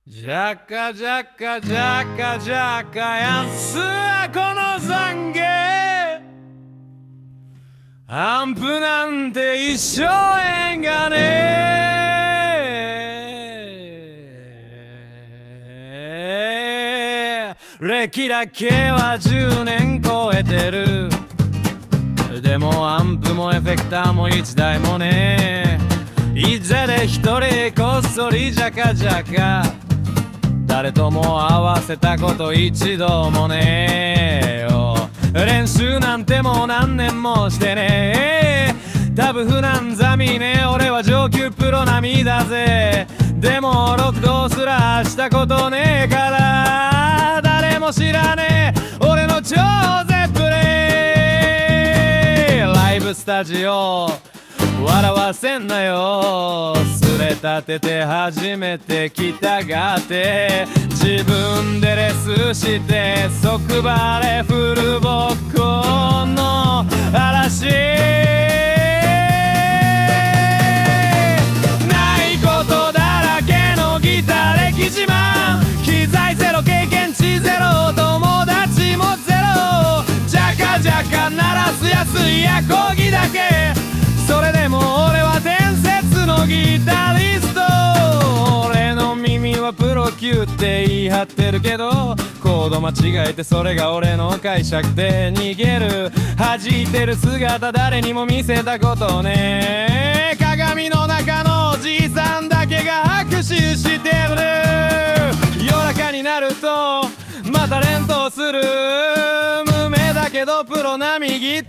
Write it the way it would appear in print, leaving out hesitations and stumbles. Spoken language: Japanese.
じゃかじゃかじゃかじゃか安はこの懺悔アンプなんて一生縁がねえ歴だけは10年超えてるでもアンプもエフェクターも1台もねいざで一人こっそりじゃかじゃか誰とも合わせたこと一度もねえよ練習なんてもう何年もしてねタブ譜なんざみね俺は上級プロ並みだぜでも録動すらしたことねえから誰も知らねえ俺の超絶プレイライブスタジオ笑わせんなよすれ立てて初めて来たがって自分でレスして即バレフルボッコの嵐ないことだらけのギター歴自慢機材ゼロ経験値ゼロ友達もゼロジャカジャカ鳴らす安いアコギだけそれでも俺は伝説のギタリスト俺の耳はプロ級って言い張ってるけどコード間違えてそれが俺の解釈で逃げる弾いてる姿誰にも見せたことね鏡の中のおじいさんだけが拍手してる夜中になるとまた連投する無名だけどプロ並みギ